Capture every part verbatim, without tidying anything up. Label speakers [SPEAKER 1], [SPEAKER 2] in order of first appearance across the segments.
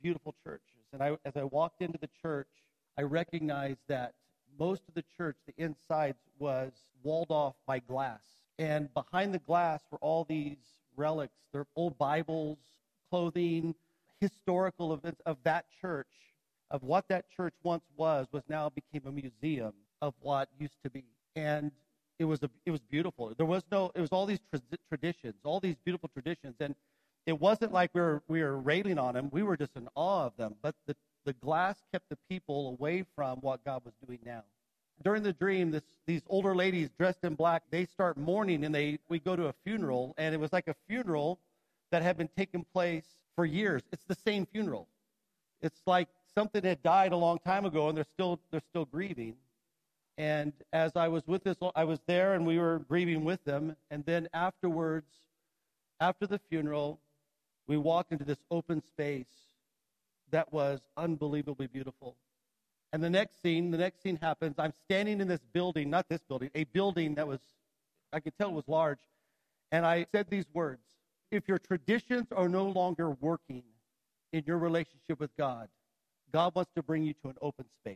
[SPEAKER 1] beautiful churches. And I, as I walked into the church, I recognized that most of the church, the insides, was walled off by glass. And behind the glass were all these relics. They're old Bibles, clothing, historical events of that church, of what that church once was, was now became a museum of what used to be. And it was a, it was beautiful. There was no, it was all these tra- traditions, all these beautiful traditions. And it wasn't like we were, we were railing on them. We were just in awe of them. But the, the glass kept the people away from what God was doing now. During the dream, this, these older ladies dressed in black, they start mourning, and they we go to a funeral, and it was like a funeral that had been taking place for years. It's the same funeral. It's like something had died a long time ago, and they're still they're still grieving. And as I was with this, I was there, and we were grieving with them. And then afterwards, after the funeral, we walked into this open space that was unbelievably beautiful. And the next scene, the next scene happens. I'm standing in this building, not this building, a building that was, I could tell it was large. And I said these words: if your traditions are no longer working in your relationship with God, God wants to bring you to an open space.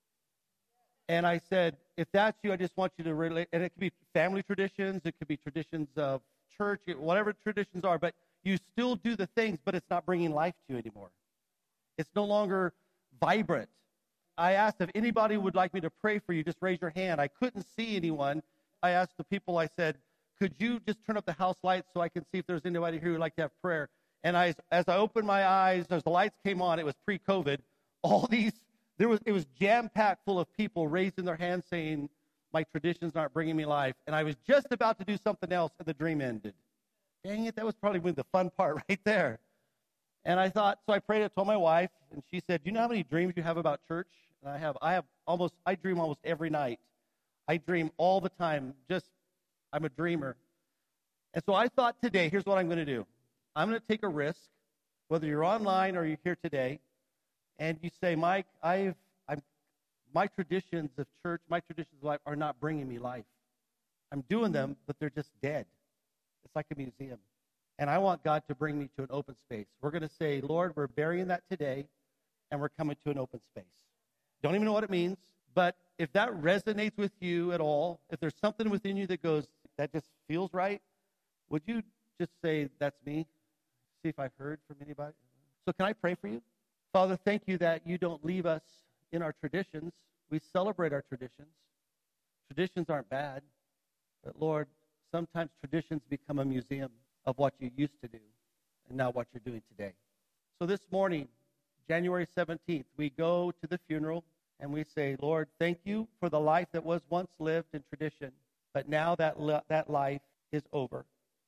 [SPEAKER 1] And I said, if that's you, I just want you to relate. And it could be family traditions, it could be traditions of church, whatever traditions are, but you still do the things, but it's not bringing life to you anymore. It's no longer vibrant. I asked if anybody would like me to pray for you, just raise your hand. I couldn't see anyone. I asked the people, I said, could you just turn up the house lights so I can see if there's anybody here who would like to have prayer? And I, as I opened my eyes, as the lights came on, it was pre-COVID, all these, there was, it was jam-packed full of people raising their hands saying, my traditions aren't bringing me life. And I was just about to do something else, and the dream ended. Dang it, that was probably the fun part right there. And I thought, so I prayed, I told my wife, and she said, do you know how many dreams you have about church? And I have, I have almost, I dream almost every night. I dream all the time. Just, I'm a dreamer. And so I thought today, here's what I'm going to do. I'm going to take a risk, whether you're online or you're here today, and you say, Mike, I've, I'm, my traditions of church, my traditions of life are not bringing me life. I'm doing them, but they're just dead. It's like a museum. And I want God to bring me to an open space. We're going to say, Lord, we're burying that today, and we're coming to an open space. Don't even know what it means, but if that resonates with you at all, if there's something within you that goes, that just feels right, would you just say, that's me? See if I've heard from anybody. So can I pray for you? Father, thank you that you don't leave us in our traditions. We celebrate our traditions. Traditions aren't bad, but Lord, sometimes traditions become a museum of what you used to do and now what you're doing today. So this morning, January seventeenth, we go to the funeral and we say, Lord, thank you for the life that was once lived in tradition, but now that li- that life is over.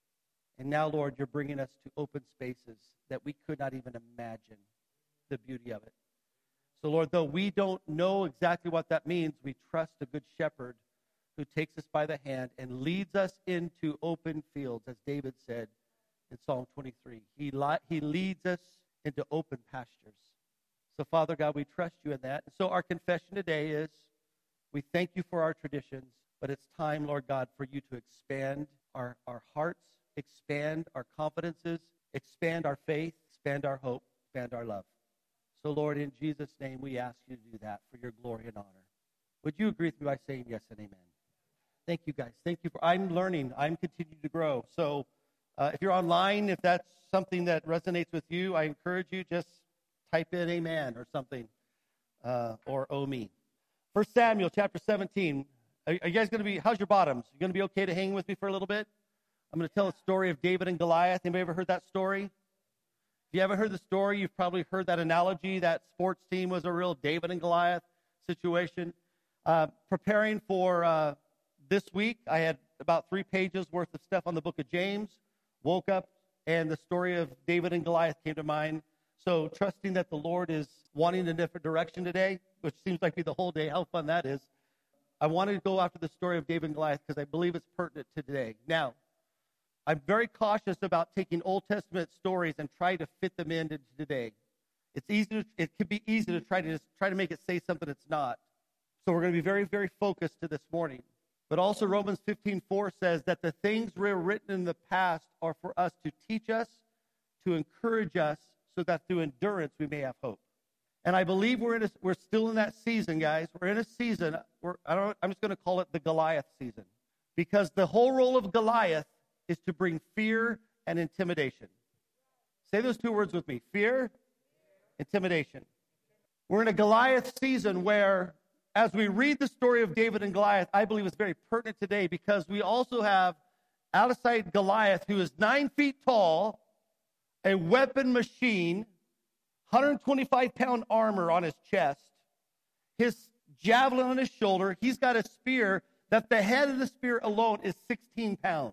[SPEAKER 1] And now, Lord, you're bringing us to open spaces that we could not even imagine the beauty of it. So, Lord, though we don't know exactly what that means, we trust a good shepherd who takes us by the hand and leads us into open fields, as David said in Psalm twenty-three. He, li- he leads us into open pastures. So, Father God, we trust you in that. And so our confession today is we thank you for our traditions, but it's time, Lord God, for you to expand our, our hearts, expand our confidences, expand our faith, expand our hope, expand our love. So, Lord, in Jesus' name, we ask you to do that for your glory and honor. Would you agree with me by saying yes and amen? Thank you, guys. Thank you for, I'm learning. I'm continuing to grow. So uh, if you're online, if that's something that resonates with you, I encourage you, just type in amen or something, uh, or oh me. First Samuel chapter seventeen. Are, are you guys going to be, how's your bottoms? You going to be okay to hang with me for a little bit? I'm going to tell a story of David and Goliath. Anybody ever heard that story? If you haven't heard the story, you've probably heard that analogy. That sports team was a real David and Goliath situation. Uh, preparing for uh, this week, I had about three pages worth of stuff on the book of James. Woke up, and the story of David and Goliath came to mind. So trusting that the Lord is wanting a different direction today, which seems like be the whole day, how fun that is. I wanted to go after the story of David and Goliath because I believe it's pertinent to today. Now, I'm very cautious about taking Old Testament stories and trying to fit them into today. It's easy. To, it can be easy to try to just try to make it say something it's not. So we're going to be very, very focused to this morning. But also Romans fifteen four says that the things were written in the past are for us to teach us, to encourage us, so that through endurance we may have hope. And I believe we're in a, we're still in that season, guys. We're in a season. We're, I don't. I'm just going to call it the Goliath season, because the whole role of Goliath is to bring fear and intimidation. Say those two words with me: fear, intimidation. We're in a Goliath season where, as we read the story of David and Goliath, I believe it's very pertinent today, because we also have outside Goliath, who is nine feet tall, a weapon machine, one hundred twenty-five pound armor on his chest, his javelin on his shoulder. He's got a spear that the head of the spear alone is sixteen pounds.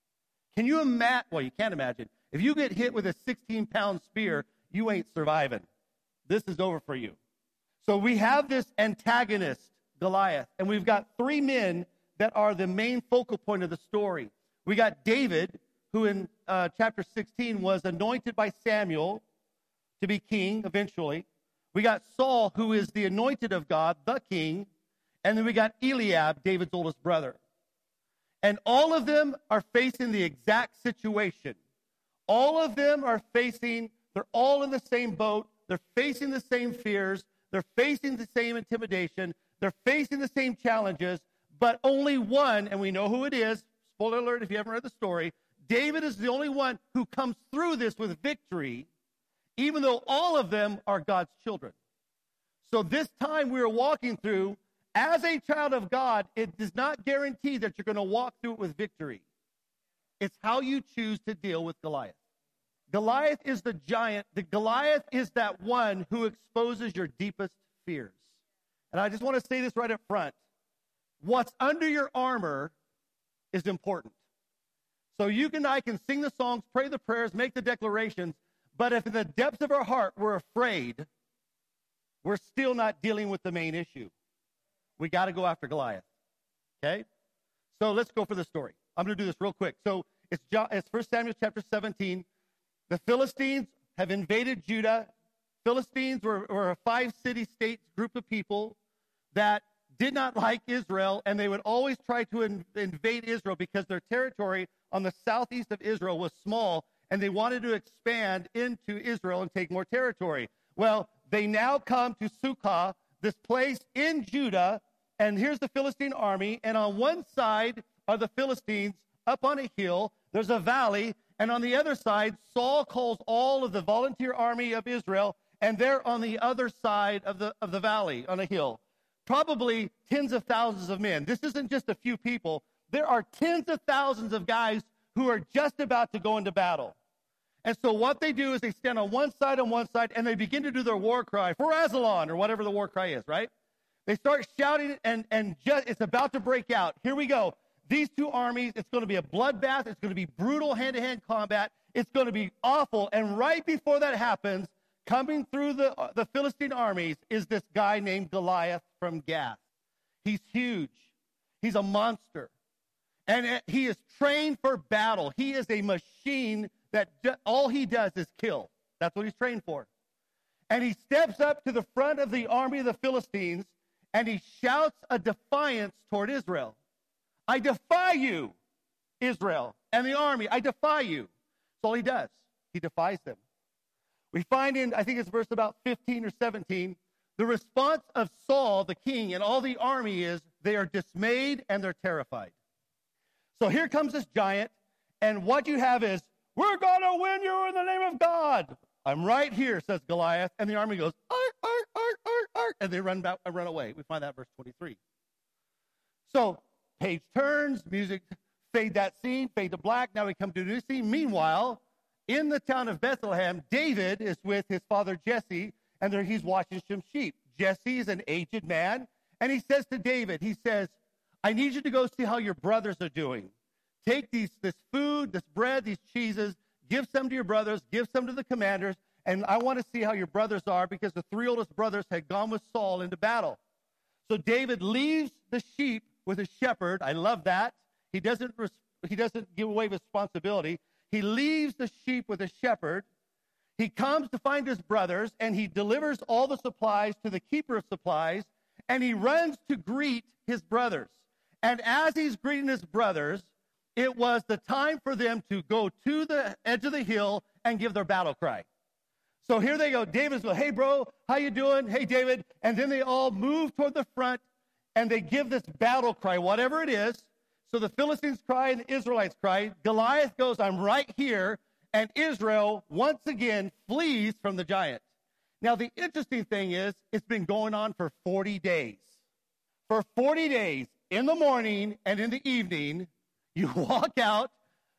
[SPEAKER 1] Can you imagine? Well, you can't imagine. If you get hit with a sixteen pound spear, you ain't surviving. This is over for you. So we have this antagonist, Goliath, and we've got three men that are the main focal point of the story. We got David, who in uh, chapter sixteen was anointed by Samuel to be king eventually. We got Saul, who is the anointed of God, the king. And then we got Eliab, David's oldest brother. And all of them are facing the exact situation. All of them are facing, they're all in the same boat. They're facing the same fears. They're facing the same intimidation. They're facing the same challenges. But only one, and we know who it is, spoiler alert if you haven't read the story, David is the only one who comes through this with victory, even though all of them are God's children. So this time we are walking through, as a child of God, it does not guarantee that you're going to walk through it with victory. It's how you choose to deal with Goliath. Goliath is the giant. The Goliath is that one who exposes your deepest fears. And I just want to say this right up front. What's under your armor is important. So you and I can sing the songs, pray the prayers, make the declarations, but if in the depths of our heart we're afraid, we're still not dealing with the main issue. We got to go after Goliath. Okay? So let's go for the story. I'm going to do this real quick. So it's, it's First Samuel chapter seventeen. The Philistines have invaded Judah. Philistines were, were a five-city state group of people that did not like Israel, and they would always try to in, invade Israel because their territory on the southeast of Israel was small, and they wanted to expand into Israel and take more territory. Well, they now come to Sukkah, this place in Judah, and here's the Philistine army, and on one side are the Philistines up on a hill. There's a valley, and on the other side, Saul calls all of the volunteer army of Israel, and they're on the other side of the of the valley on a hill. Probably tens of thousands of men. This isn't just a few people. There are tens of thousands of guys who are just about to go into battle. And so what they do is they stand on one side on one side, and they begin to do their war cry, for Azalon, or whatever the war cry is, right? They start shouting, and, and just, it's about to break out. Here we go. These two armies, it's going to be a bloodbath. It's going to be brutal hand-to-hand combat. It's going to be awful. And right before that happens, coming through the, uh, the Philistine armies is this guy named Goliath from Gath. He's huge. He's a monster. And uh, he is trained for battle. He is a machine that ju- all he does is kill. That's what he's trained for. And he steps up to the front of the army of the Philistines, and he shouts a defiance toward Israel. I defy you, Israel, and the army. I defy you. That's all he does. He defies them. We find in, I think it's verse about fifteen or seventeen, the response of Saul, the king, and all the army is they are dismayed and they're terrified. So here comes this giant, and what you have is, we're going to win you in the name of God. I'm right here, says Goliath, and the army goes, ark, ark, ark, ark, ark, and they run back, run away. We find that verse twenty-three. So page turns, music, fade that scene, fade to black. Now we come to a new scene. Meanwhile, in the town of Bethlehem, David is with his father Jesse, and there he's watching some sheep. Jesse is an aged man, and he says to David, he says, I need you to go see how your brothers are doing. Take these, this food, this bread, these cheeses, give some to your brothers, give some to the commanders, and I want to see how your brothers are, because the three oldest brothers had gone with Saul into battle. So David leaves the sheep with a shepherd. I love that. He doesn't, he doesn't give away responsibility. He leaves the sheep with a shepherd. He comes to find his brothers, and he delivers all the supplies to the keeper of supplies, and he runs to greet his brothers. And as he's greeting his brothers, it was the time for them to go to the edge of the hill and give their battle cry. So here they go. David's going, hey, bro, how you doing? Hey, David. And then they all move toward the front, and they give this battle cry, whatever it is. So the Philistines cry and the Israelites cry. Goliath goes, I'm right here. And Israel, once again, flees from the giant. Now, the interesting thing is, it's been going on for forty days. For forty days, in the morning and in the evening, you walk out,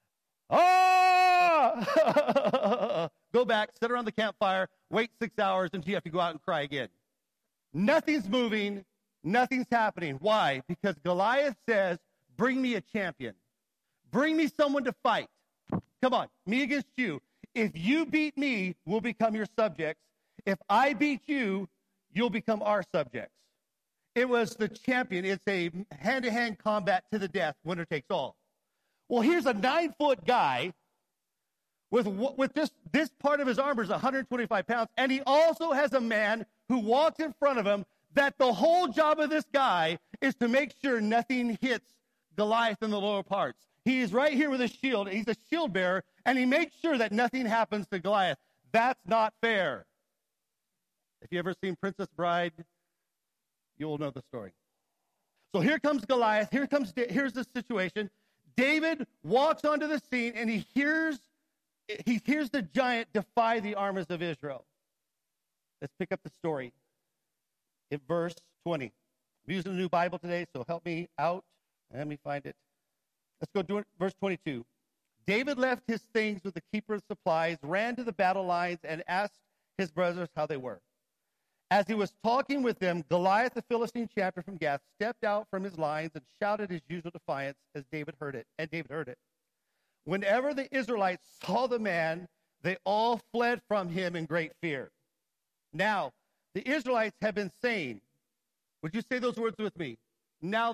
[SPEAKER 1] ah! Go back, sit around the campfire, wait six hours until you have to go out and cry again. Nothing's moving, nothing's happening. Why? Because Goliath says, bring me a champion. Bring me someone to fight. Come on, me against you. If you beat me, we'll become your subjects. If I beat you, you'll become our subjects. It was the champion. It's a hand-to-hand combat to the death, winner takes all. Well, here's a nine-foot guy with, with just this part of his armor is one hundred twenty-five pounds, and he also has a man who walks in front of him that the whole job of this guy is to make sure nothing hits Goliath in the lower parts. He's right here with a shield. He's a shield bearer, and he makes sure that nothing happens to Goliath. That's not fair. If you ever seen Princess Bride, you will know the story. So here comes Goliath. Here comes, here's the situation. David walks onto the scene, and he hears, he hears the giant defy the armies of Israel. Let's pick up the story in verse twenty. I'm using a new Bible today, so help me out. Let me find it. Let's go to verse twenty-two. David left his things with the keeper of supplies, ran to the battle lines, and asked his brothers how they were. As he was talking with them, Goliath, the Philistine champion from Gath, stepped out from his lines and shouted his usual defiance as David heard it. And David heard it. Whenever the Israelites saw the man, they all fled from him in great fear. Now, the Israelites have been saying, would you say those words with me? Now,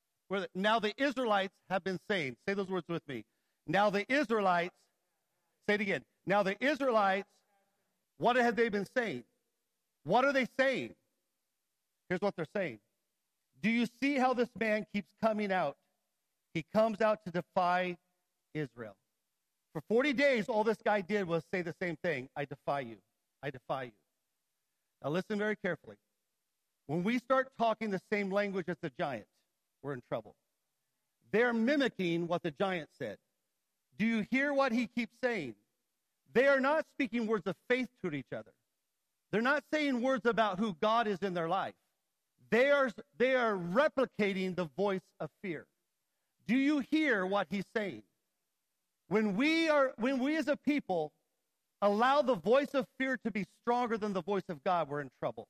[SPEAKER 1] now the Israelites have been saying, say those words with me. Now the Israelites, say it again. Now the Israelites, what have they been saying? What are they saying? Here's what they're saying. Do you see how this man keeps coming out? He comes out to defy Israel. For forty days, all this guy did was say the same thing. I defy you. I defy you. Now listen very carefully. When we start talking the same language as the giant, we're in trouble. They're mimicking what the giant said. Do you hear what he keeps saying? They are not speaking words of faith to each other. They're not saying words about who God is in their life. They are, they are replicating the voice of fear. Do you hear what he's saying? When we are, when we as a people allow the voice of fear to be stronger than the voice of God, we're in trouble.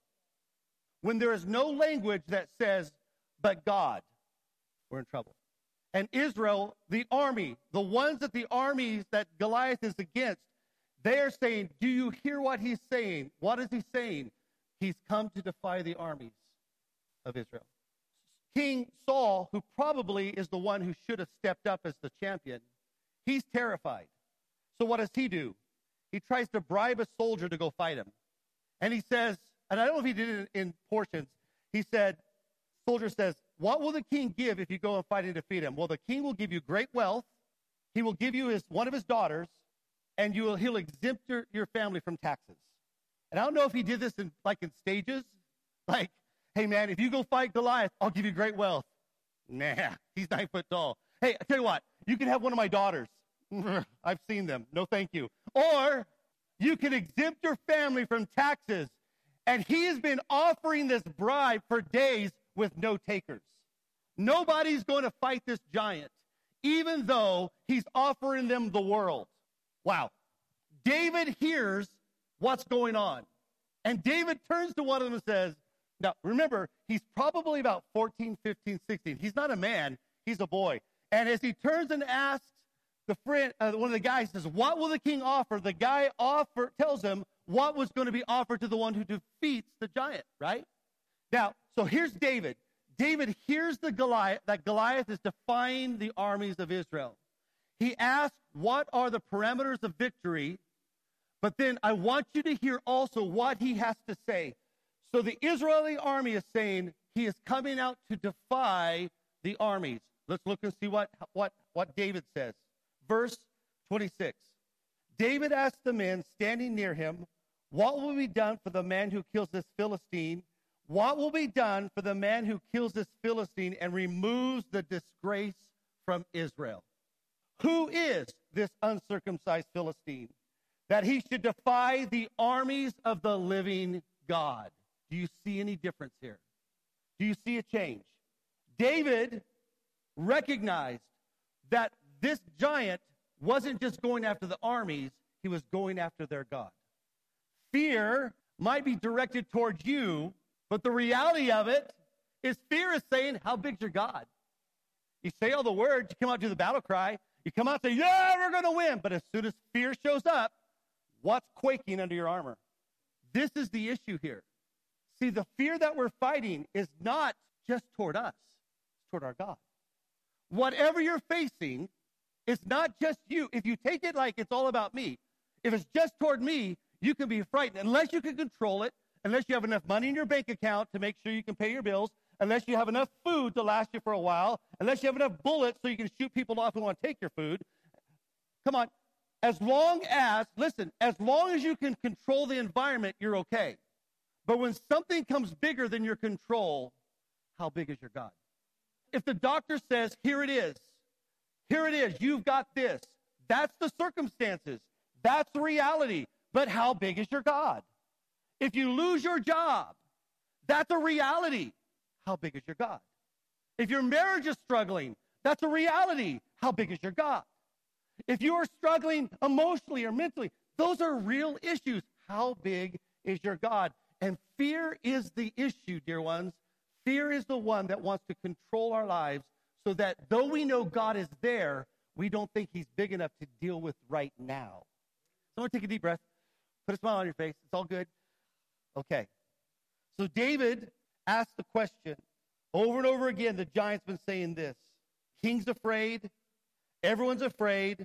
[SPEAKER 1] When there is no language that says, but God, we're in trouble. And Israel, the army, the ones that the armies that Goliath is against, they are saying, do you hear what he's saying? What is he saying? He's come to defy the armies of Israel. King Saul, who probably is the one who should have stepped up as the champion, he's terrified. So what does he do? He tries to bribe a soldier to go fight him. And he says, and I don't know if he did it in portions, he said, soldier says, what will the king give if you go and fight and defeat him? Well, the king will give you great wealth. He will give you his one of his daughters, and you will, he'll exempt your, your family from taxes. And I don't know if he did this in like in stages. Like, hey, man, if you go fight Goliath, I'll give you great wealth. Nah, he's nine foot tall. Hey, I tell you what, you can have one of my daughters. I've seen them. No, thank you. Or you can exempt your family from taxes. And he has been offering this bribe for days with no takers. Nobody's going to fight this giant, even though he's offering them the world. Wow. David hears what's going on. And David turns to one of them and says, now, remember, he's probably about fourteen, fifteen, sixteen. He's not a man. He's a boy. And as he turns and asks the friend, uh, one of the guys says, what will the king offer? The guy offer tells him what was going to be offered to the one who defeats the giant, right? Now, so here's David. David hears the Goliath, that Goliath is defying the armies of Israel. He asks, what are the parameters of victory? But then I want you to hear also what he has to say. So the Israeli army is saying he is coming out to defy the armies. Let's look and see what, what, what David says. Verse twenty-six. David asked the men standing near him, What will be done for the man who kills this Philistine? What will be done for the man who kills this Philistine and removes the disgrace from Israel? Who is this uncircumcised Philistine, that he should defy the armies of the living God? Do you see any difference here? Do you see a change? David recognized that this giant wasn't just going after the armies, he was going after their God. Fear might be directed towards you, but the reality of it is fear is saying, how big's your God? You say all the words, you come out to the battle cry, you come out and say, yeah, we're going to win. But as soon as fear shows up, what's quaking under your armor? This is the issue here. See, the fear that we're fighting is not just toward us, it's toward our God. Whatever you're facing, it's not just you. If you take it like it's all about me, if it's just toward me, you can be frightened. Unless you can control it, unless you have enough money in your bank account to make sure you can pay your bills, unless you have enough food to last you for a while, unless you have enough bullets so you can shoot people off who want to take your food. Come on. As long as, listen, as long as you can control the environment, you're okay. But when something comes bigger than your control, how big is your God? If the doctor says, here it is, here it is, you've got this, that's the circumstances, that's the reality. But how big is your God? If you lose your job, that's a reality. How big is your God? If your marriage is struggling, that's a reality. How big is your God? If you are struggling emotionally or mentally, those are real issues. How big is your God? And fear is the issue, dear ones. Fear is the one that wants to control our lives so that though we know God is there, we don't think he's big enough to deal with right now. Someone take a deep breath. Put a smile on your face. It's all good. Okay. So David asked the question over and over again. The giant's been saying this. King's afraid. Everyone's afraid.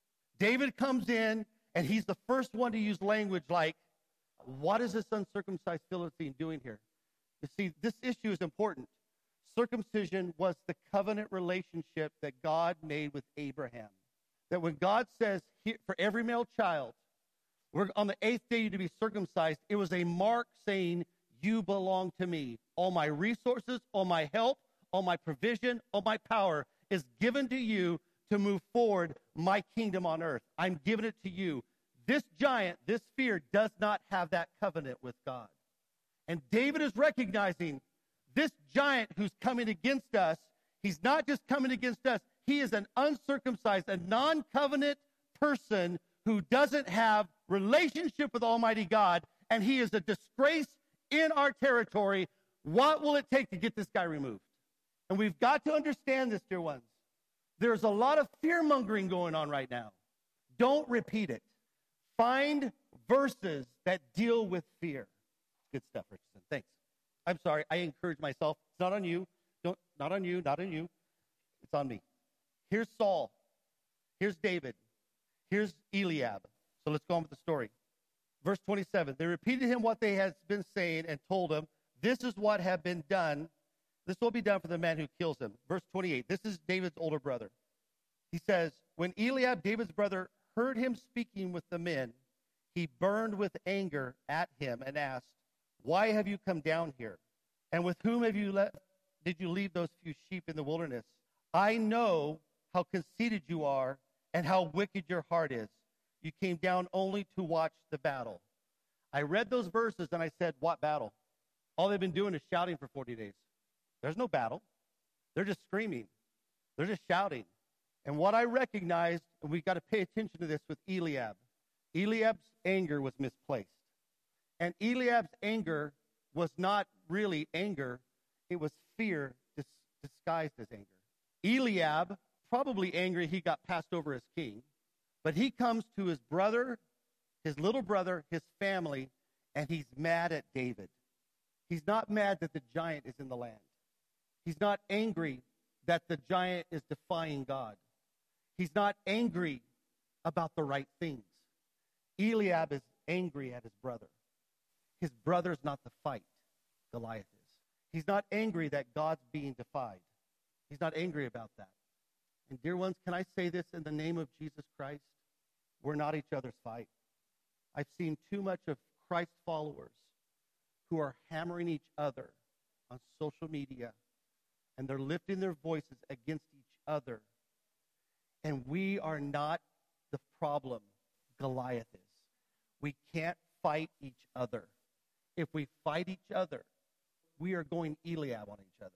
[SPEAKER 1] David comes in, and he's the first one to use language like, what is this uncircumcised Philistine doing here? You see, this issue is important. Circumcision was the covenant relationship that God made with Abraham. That when God says, for every male child, we're on the eighth day to be circumcised, it was a mark saying, you belong to me. All my resources, all my help, all my provision, all my power is given to you to move forward my kingdom on earth. I'm giving it to you. This giant, this fear, does not have that covenant with God. And David is recognizing this giant who's coming against us, he's not just coming against us, he is an uncircumcised, a non-covenant person who doesn't have relationship with Almighty God, and he is a disgrace in our territory. What will it take to get this guy removed? And we've got to understand this, dear ones. There's a lot of fear-mongering going on right now. Don't repeat it. Find verses that deal with fear. Good stuff, Richardson. Thanks. I'm sorry. I encourage myself. It's not on you. Don't. Not on you. Not on you. It's on me. Here's Saul. Here's David. Here's Eliab. So let's go on with the story. Verse twenty-seven. They repeated him what they had been saying and told him, this is what had been done. This will be done for the man who kills him. Verse twenty-eight. This is David's older brother. He says, when Eliab, David's brother, heard him speaking with the men, he burned with anger at him and asked, why have you come down here? And with whom have you let, did you leave those few sheep in the wilderness? I know how conceited you are and how wicked your heart is. You came down only to watch the battle. I read those verses and I said, what battle? All they've been doing is shouting for forty days. There's no battle. They're just screaming. They're just shouting. And what I recognized, and we've got to pay attention to this with Eliab, Eliab's anger was misplaced. And Eliab's anger was not really anger. It was fear dis- disguised as anger. Eliab, probably angry he got passed over as king, but he comes to his brother, his little brother, his family, and he's mad at David. He's not mad that the giant is in the land. He's not angry that the giant is defying God. He's not angry about the right things. Eliab is angry at his brother. His brother's not the fight. Goliath is. He's not angry that God's being defied. He's not angry about that. And dear ones, can I say this in the name of Jesus Christ? We're not each other's fight. I've seen too much of Christ followers who are hammering each other on social media, and they're lifting their voices against each other. And we are not the problem. Goliath is. We can't fight each other. If we fight each other, we are going Eliab on each other.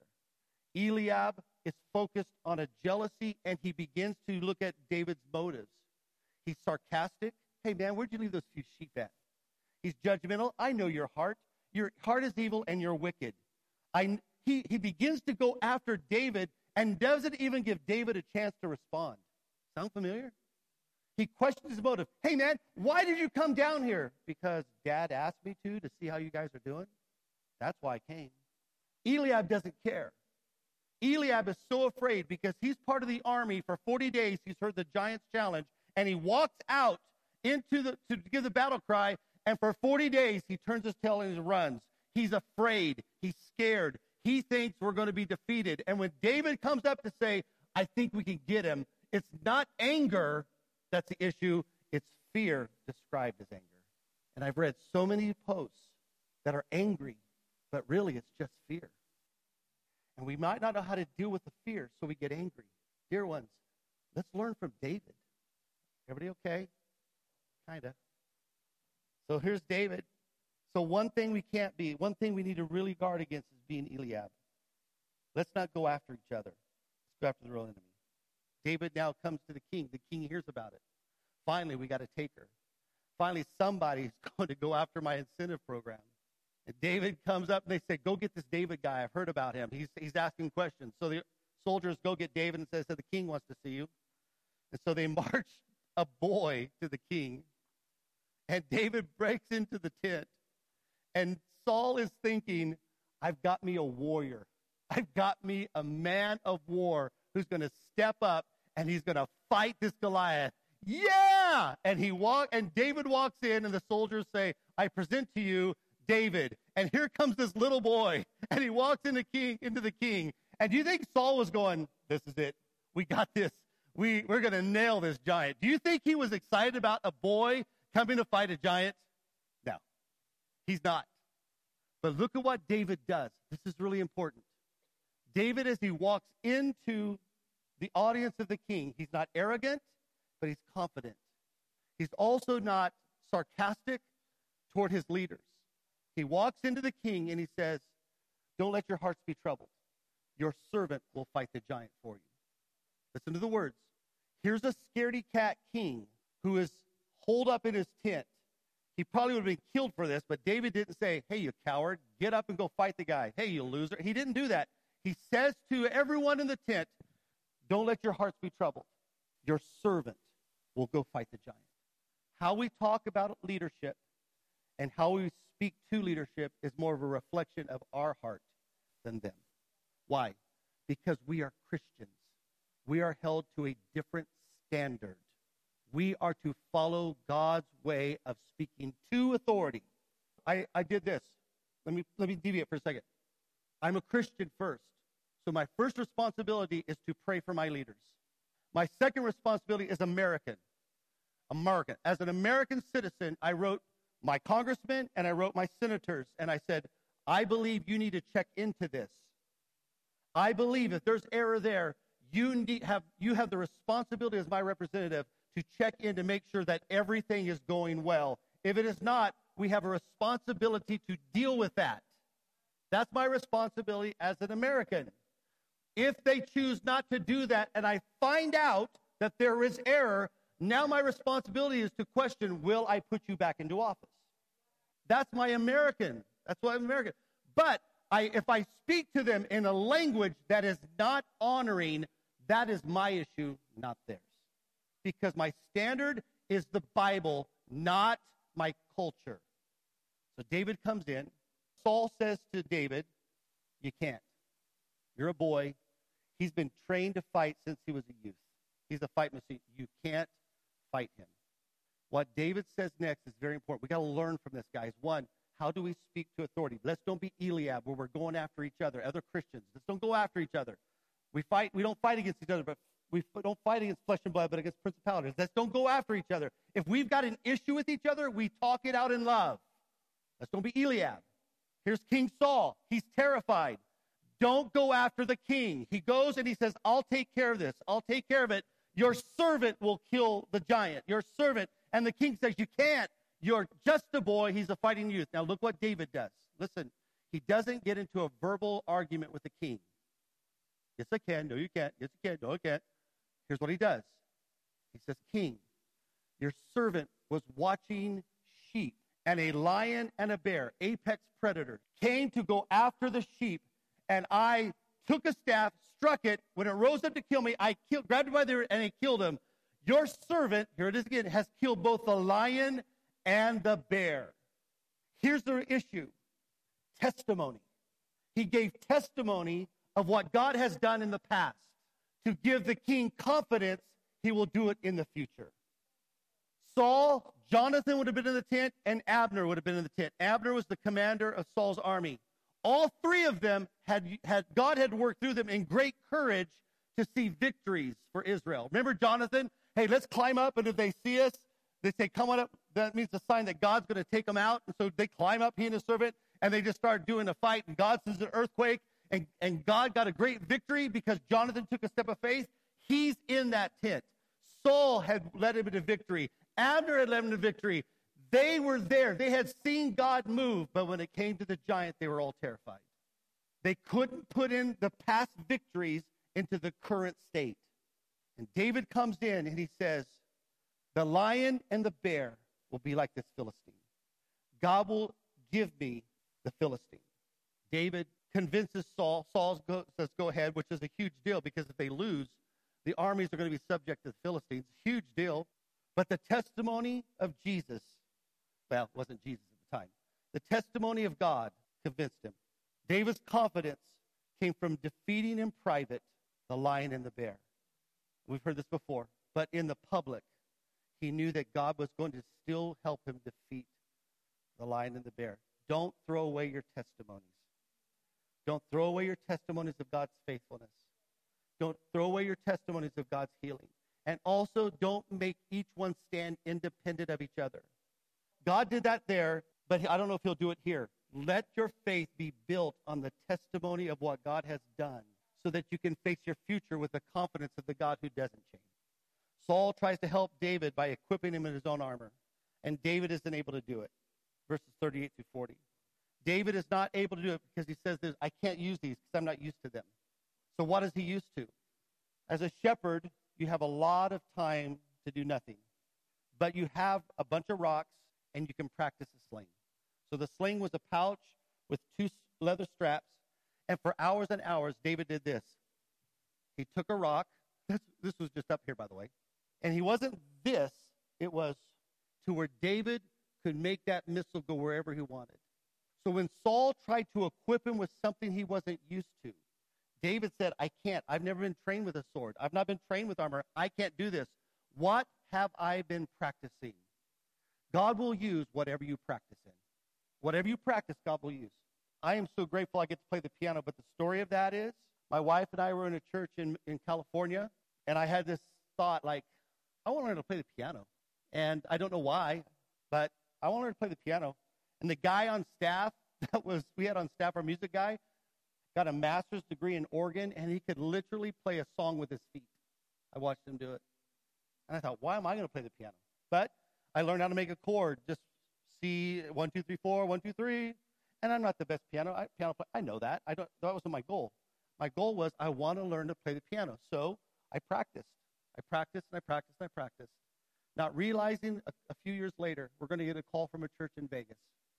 [SPEAKER 1] Eliab is focused on a jealousy, and he begins to look at David's motives. He's sarcastic. Hey, man, where'd you leave those few sheep at? He's judgmental. I know your heart. Your heart is evil, and you're wicked. I, he, he begins to go after David and doesn't even give David a chance to respond. Sound familiar? He questions his motive. Hey, man, why did you come down here? Because Dad asked me to, to see how you guys are doing. That's why I came. Eliab doesn't care. Eliab is so afraid because he's part of the army. For forty days, he's heard the giant's challenge, and he walks out into the to give the battle cry, and for forty days, he turns his tail and he runs. He's afraid. He's scared. He thinks we're going to be defeated. And when David comes up to say, I think we can get him, it's not anger that's the issue. It's fear described as anger. And I've read so many posts that are angry, but really it's just fear. And we might not know how to deal with the fear, so we get angry. Dear ones, let's learn from David. Everybody okay? Kind of. So here's David. So one thing we can't be, one thing we need to really guard against is being Eliab. Let's not go after each other. Let's go after the real enemy. David now comes to the king. The king hears about it. Finally, we got a taker. Finally, somebody's going to go after my incentive program. And David comes up and they say, go get this David guy. I've heard about him. He's, he's asking questions. So the soldiers go get David and says, so the king wants to see you. And so they march a boy to the king. And David breaks into the tent. And Saul is thinking, I've got me a warrior. I've got me a man of war who's going to step up and he's going to fight this Goliath. Yeah! And he walk, and David walks in, and the soldiers say, I present to you David. And here comes this little boy, and he walks into king into the king. And do you think Saul was going, this is it. We got this. We, we're going to nail this giant. Do you think he was excited about a boy coming to fight a giant? No, he's not. But look at what David does. This is really important. David, as he walks into the audience of the king, he's not arrogant, but he's confident. He's also not sarcastic toward his leaders. He walks into the king and he says, don't let your hearts be troubled. Your servant will fight the giant for you. Listen to the words. Here's a scaredy cat king who is holed up in his tent. He probably would have been killed for this, but David didn't say, hey, you coward, get up and go fight the guy. Hey, you loser. He didn't do that. He says to everyone in the tent, don't let your hearts be troubled. Your servant will go fight the giant. How we talk about leadership and how we speak to leadership is more of a reflection of our heart than them. Why? Because we are Christians. We are held to a different standard. We are to follow God's way of speaking to authority. I, I did this. Let me, let me deviate for a second. I'm a Christian first. So my first responsibility is to pray for my leaders. My second responsibility is American. American. As an American citizen, I wrote my congressmen and I wrote my senators, and I said, I believe you need to check into this. I believe if there's error there, you need have you have the responsibility as my representative to check in to make sure that everything is going well. If it is not, we have a responsibility to deal with that. That's my responsibility as an American. If they choose not to do that and I find out that there is error, now my responsibility is to question, will I put you back into office? That's my American. That's why I'm American. But I, if I speak to them in a language that is not honoring, that is my issue, not theirs. Because my standard is the Bible, not my culture. So David comes in. Saul says to David, you can't. You're a boy. He's been trained to fight since he was a youth. He's a fight machine. You can't fight him. What David says next is very important. We got to learn from this, guys. One, how do we speak to authority? Let's don't be Eliab, where we're going after each other, other Christians. Let's don't go after each other. We fight. We don't fight against each other, but we don't fight against flesh and blood, but against principalities. Let's don't go after each other. If we've got an issue with each other, we talk it out in love. Let's don't be Eliab. Here's King Saul. He's terrified. Don't go after the king. He goes and he says, I'll take care of this. I'll take care of it. Your servant will kill the giant. Your servant. And the king says, you can't. You're just a boy. He's a fighting youth. Now look what David does. Listen, he doesn't get into a verbal argument with the king. Yes, I can. No, you can't. Yes, you can. No, I can't. Here's what he does. He says, King, your servant was watching sheep, and a lion and a bear, apex predator, came to go after the sheep, and I took a staff, struck it. When it rose up to kill me, I killed, grabbed it by the ear, and I killed him. Your servant, here it is again, has killed both the lion and the bear. Here's the issue. Testimony. He gave testimony of what God has done in the past to give the king confidence he will do it in the future. Saul, Jonathan would have been in the tent, and Abner would have been in the tent. Abner was the commander of Saul's army. All three of them had, had God had worked through them in great courage to see victories for Israel. Remember Jonathan? Hey, let's climb up, and if they see us, they say, come on up. That means a sign that God's going to take them out. And so they climb up, he and his servant, and they just start doing a fight, and God sends an earthquake, and, and God got a great victory because Jonathan took a step of faith. He's in that tent. Saul had led him into victory. Abner had led him to victory. They were there. They had seen God move, but when it came to the giant, they were all terrified. They couldn't put in the past victories into the current state. And David comes in and he says, the lion and the bear will be like this Philistine. God will give me the Philistine. David convinces Saul. Saul go, says, go ahead, which is a huge deal because if they lose, the armies are going to be subject to the Philistines. Huge deal. But the testimony of Jesus, well, it wasn't Jesus at the time. The testimony of God convinced him. David's confidence came from defeating in private the lion and the bear. We've heard this before. But in the public, he knew that God was going to still help him defeat the lion and the bear. Don't throw away your testimonies. Don't throw away your testimonies of God's faithfulness. Don't throw away your testimonies of God's healing. And also, don't make each one stand independent of each other. God did that there, but I don't know if he'll do it here. Let your faith be built on the testimony of what God has done so that you can face your future with the confidence of the God who doesn't change. Saul tries to help David by equipping him in his own armor, and David isn't able to do it. Verses thirty-eight through forty. David is not able to do it because he says, I can't use these because I'm not used to them. So what is he used to? As a shepherd, you have a lot of time to do nothing. But you have a bunch of rocks, and you can practice a sling. So the sling was a pouch with two leather straps, and for hours and hours, David did this. He took a rock. This, this was just up here, by the way. And he wasn't this. It was to where David could make that missile go wherever he wanted. So when Saul tried to equip him with something he wasn't used to, David said, I can't. I've never been trained with a sword. I've not been trained with armor. I can't do this. What have I been practicing? God will use whatever you practice in. Whatever you practice, God will use. I am so grateful I get to play the piano, but the story of that is my wife and I were in a church in, in California, and I had this thought like, I want to learn to play the piano. And I don't know why, but I want to learn to play the piano. And the guy on staff that was, we had on staff, our music guy, got a master's degree in organ, and he could literally play a song with his feet. I watched him do it. And I thought, why am I going to play the piano? But I learned how to make a chord, just C, one, two, three, four, one, two, three. And I'm not the best piano, I, piano player. I know that. I don't, that wasn't my goal. My goal was I want to learn to play the piano. So I practiced. I practiced and I practiced and I practiced. Not realizing a, a few years later, we're going to get a call from a church in Vegas.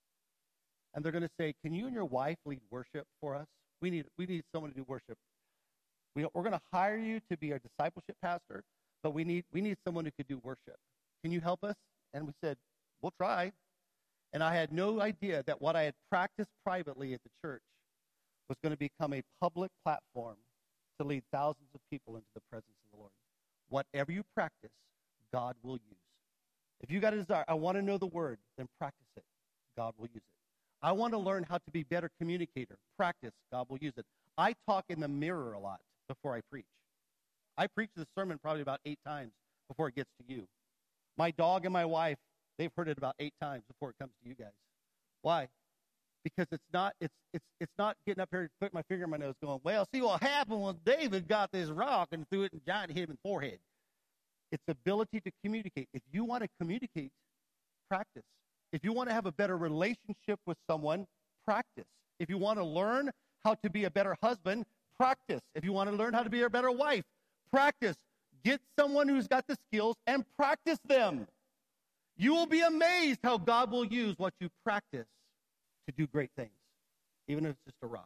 [SPEAKER 1] And they're going to say, can you and your wife lead worship for us? We need we need someone to do worship. We, we're going to hire you to be our discipleship pastor, but we need we need someone who could do worship. Can you help us? And we said, we'll try. And I had no idea that what I had practiced privately at the church was going to become a public platform to lead thousands of people into the presence of the Lord. Whatever you practice, God will use. If you got a desire, I want to know the word, then practice it. God will use it. I want to learn how to be a better communicator. Practice. God will use it. I talk in the mirror a lot before I preach. I preach the sermon probably about eight times before it gets to you. My dog and my wife, they've heard it about eight times before it comes to you guys. Why? Because it's not it's it's it's not getting up here and putting my finger in my nose going, well, see what happened when David got this rock and threw it and giant hit him in the forehead. It's ability to communicate. If you want to communicate, practice. If you want to have a better relationship with someone, practice. If you want to learn how to be a better husband, practice. If you want to learn how to be a better wife, practice. Get someone who's got the skills and practice them. You will be amazed how God will use what you practice to do great things, even if it's just a rock.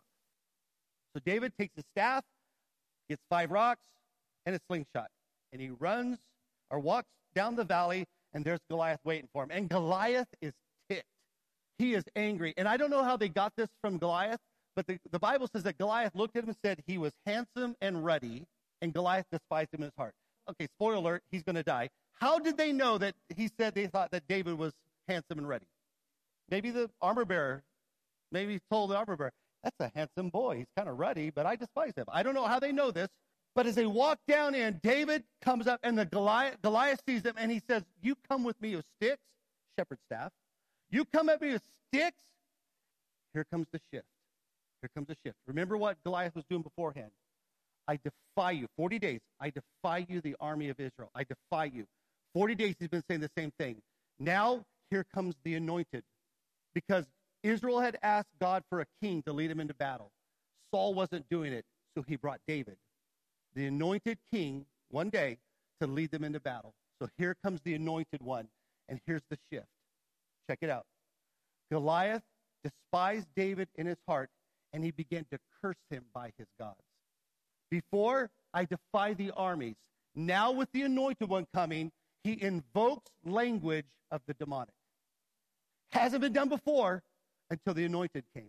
[SPEAKER 1] So David takes his staff, gets five rocks, and a slingshot. And he runs or walks down the valley, and there's Goliath waiting for him. And Goliath is ticked. He is angry. And I don't know how they got this from Goliath, but the, the Bible says that Goliath looked at him and said he was handsome and ruddy, and Goliath despised him in his heart. Okay, spoiler alert, he's going to die. How did they know that he said they thought that David was handsome and ruddy? Maybe the armor bearer, maybe he told the armor bearer, that's a handsome boy. He's kind of ruddy, but I despise him. I don't know how they know this, but as they walk down in, David comes up, and the Goliath, Goliath sees him, and he says, you come with me with sticks, shepherd's staff. You come at me with sticks. Here comes the shift. Here comes the shift. Remember what Goliath was doing beforehand. I defy you. forty days. I defy you, the army of Israel. I defy you. forty days he's been saying the same thing. Now, here comes the anointed. Because Israel had asked God for a king to lead him into battle. Saul wasn't doing it, so he brought David, the anointed king, one day to lead them into battle. So here comes the anointed one, and here's the shift. Check it out. Goliath despised David in his heart, and he began to curse him by his gods. Before, I defy the armies. Now with the anointed one coming, he invokes language of the demonic. Hasn't been done before until the anointed came.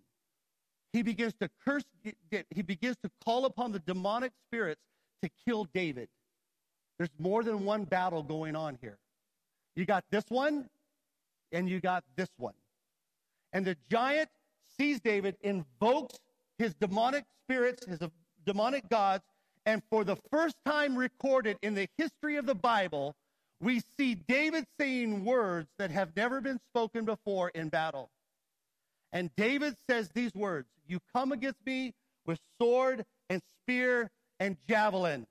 [SPEAKER 1] He begins to curse, he begins to call upon the demonic spirits to kill David. There's more than one battle going on here. You got this one, and you got this one. And the giant sees David, invokes his demonic spirits, his demonic gods, and for the first time recorded in the history of the Bible, we see David saying words that have never been spoken before in battle. And David says these words, you come against me with sword and spear and javelin,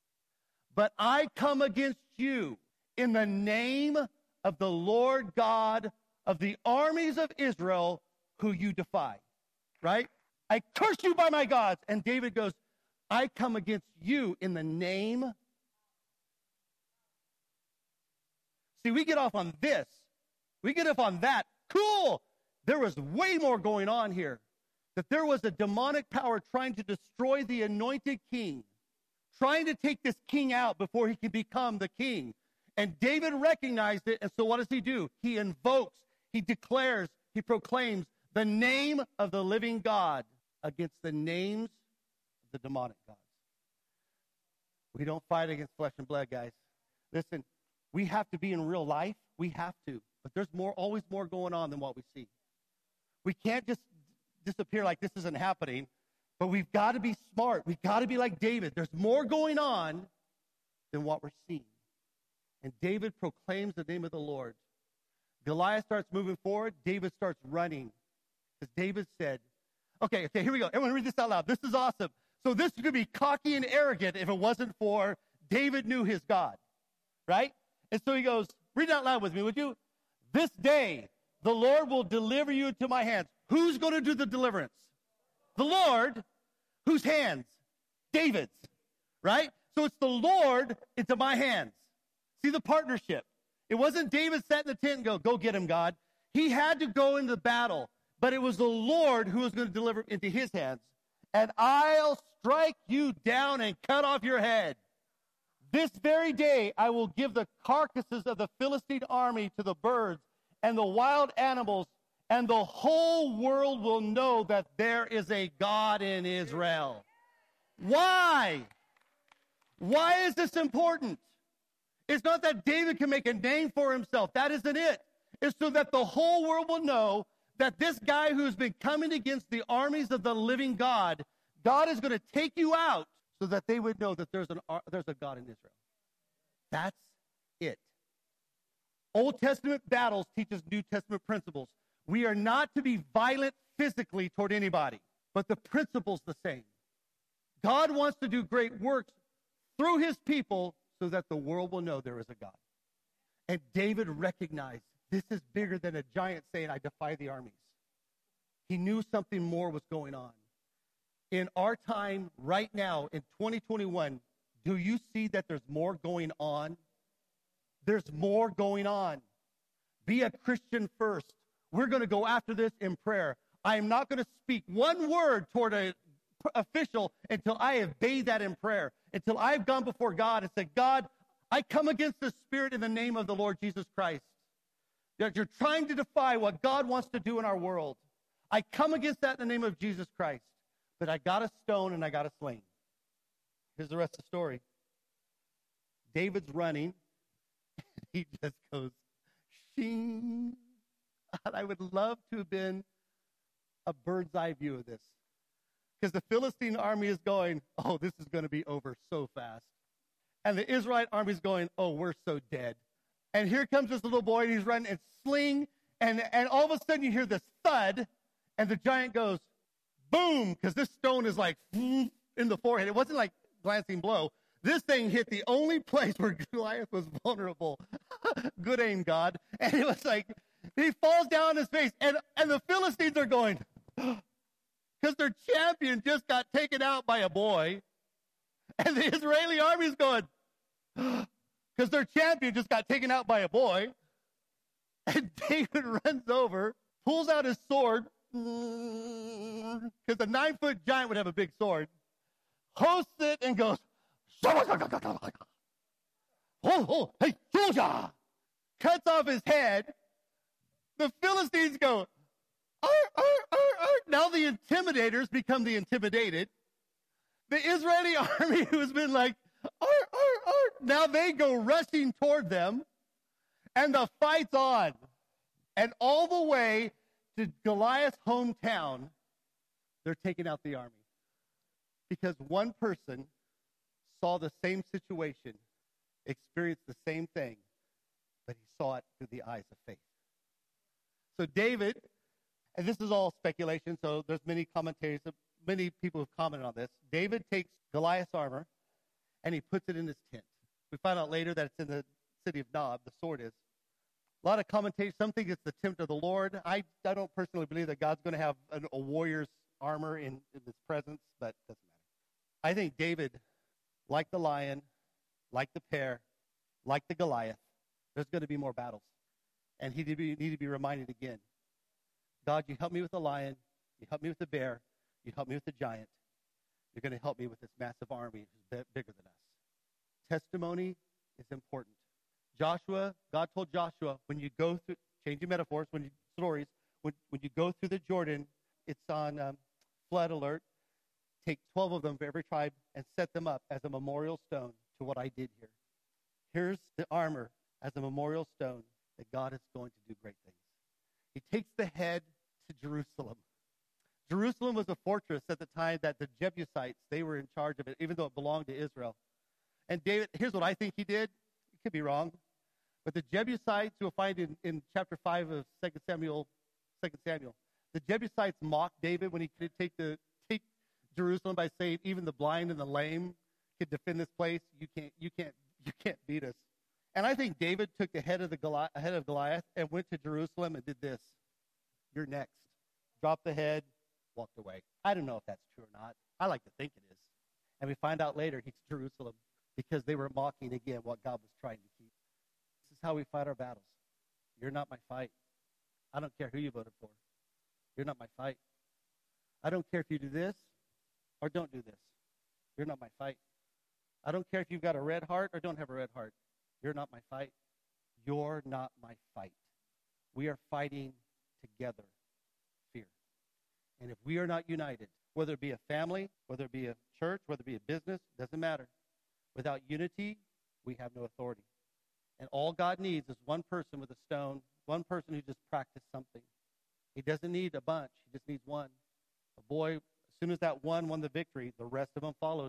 [SPEAKER 1] but I come against you in the name of the Lord God of the armies of Israel, who you defy. Right? I curse you by my gods. And David goes, I come against you in the name. See, we get off on this. We get off on that. Cool. There was way more going on here. That there was a demonic power trying to destroy the anointed king, trying to take this king out before he could become the king. And David recognized it, and so what does he do? He invokes, he declares, he proclaims the name of the living God against the names of the demonic gods. We don't fight against flesh and blood, guys. Listen, we have to be in real life. We have to. But there's more, always more going on than what we see. We can't just disappear like this isn't happening, but we've got to be smart. We've got to be like David. There's more going on than what we're seeing. And David proclaims the name of the Lord. Goliath starts moving forward. David starts running. Because David said, okay, okay, here we go. Everyone read this out loud. This is awesome. So this could be cocky and arrogant if it wasn't for David knew his God. Right? And so he goes, read it out loud with me, would you? This day, the Lord will deliver you into my hands. Who's going to do the deliverance? The Lord. Whose hands? David's. Right? So it's the Lord into my hands. See the partnership. It wasn't David sat in the tent and go, go get him, God. He had to go into battle, but it was the Lord who was going to deliver into his hands. And I'll strike you down and cut off your head. This very day I will give the carcasses of the Philistine army to the birds and the wild animals, and the whole world will know that there is a God in Israel. Why? Why is this important? It's not that David can make a name for himself. That isn't it. It's so that the whole world will know that this guy who's been coming against the armies of the living God, God is going to take you out so that they would know that there's, an, there's a God in Israel. That's it. Old Testament battles teach us New Testament principles. We are not to be violent physically toward anybody, but the principle's the same. God wants to do great works through his people so that the world will know there is a God. And David recognized this is bigger than a giant saying, I defy the armies. He knew something more was going on. In our time right now, in twenty twenty-one, do you see that there's more going on? There's more going on. Be a Christian first. We're going to go after this in prayer. I am not going to speak one word toward an official until I have bathed that in prayer, until I've gone before God and said, God, I come against the spirit in the name of the Lord Jesus Christ. That you're trying to defy what God wants to do in our world. I come against that in the name of Jesus Christ. But I got a stone and I got a sling. Here's the rest of the story. David's running. He just goes, shing. I would love to have been a bird's eye view of this. Because the Philistine army is going, oh, this is going to be over so fast. And the Israelite army is going, oh, we're so dead. And here comes this little boy, and he's running and sling. And, and all of a sudden you hear this thud, and the giant goes, boom, because this stone is like in the forehead. It wasn't like glancing blow. This thing hit the only place where Goliath was vulnerable. Good aim, God. And it was like, he falls down on his face. And, and the Philistines are going, because their champion just got taken out by a boy. And the Israeli army is going, because their champion just got taken out by a boy. And David runs over, pulls out his sword, because a nine-foot giant would have a big sword, hosts it and goes, oh, oh, hey, soldier, cuts off his head. The Philistines go, ar, ar, ar, ar. Now the intimidators become the intimidated. The Israeli army, who has been like, ar, ar, ar, now they go rushing toward them, and the fight's on. And all the way to Goliath's hometown, they're taking out the army. Because one person saw the same situation, experienced the same thing, but he saw it through the eyes of faith. So David, and this is all speculation, so there's many commentaries, many people have commented on this. David takes Goliath's armor, and he puts it in his tent. We find out later that it's in the city of Nob, the sword is. A lot of commentators, some think it's the tent of the Lord. I, I don't personally believe that God's going to have an, a warrior's armor in, in his presence, but it doesn't matter. I think David, like the lion, like the bear, like the Goliath, there's going to be more battles. And he need to be, need to be reminded again. God, you help me with the lion. You help me with the bear. You help me with the giant. You're going to help me with this massive army who's bigger than us. Testimony is important. Joshua, God told Joshua, when you go through, changing metaphors, when you, stories, when, when you go through the Jordan, it's on um, flood alert. Take twelve of them for every tribe and set them up as a memorial stone to what I did here. Here's the armor as a memorial stone that God is going to do great things. He takes the head to Jerusalem. Jerusalem was a fortress at the time that the Jebusites, they were in charge of it, even though it belonged to Israel. And David, here's what I think he did. It could be wrong. But the Jebusites, you'll find in, in chapter five of Second Samuel, Second Samuel, the Jebusites mocked David when he could take the take Jerusalem by saying, even the blind and the lame can defend this place. You can't, you can't, you can't beat us. And I think David took the head of the Goliath, head of Goliath and went to Jerusalem and did this. You're next. Dropped the head, walked away. I don't know if that's true or not. I like to think it is. And we find out later he's Jerusalem because they were mocking again what God was trying to keep. This is how we fight our battles. You're not my fight. I don't care who you voted for. You're not my fight. I don't care if you do this or don't do this. You're not my fight. I don't care if you've got a red heart or don't have a red heart. You're not my fight. You're not my fight. We are fighting together fear. And if we are not united, whether it be a family, whether it be a church, whether it be a business, doesn't matter. Without unity, we have no authority. And all God needs is one person with a stone, one person who just practiced something. He doesn't need a bunch. He just needs one. A boy, as soon as that one won the victory, the rest of them followed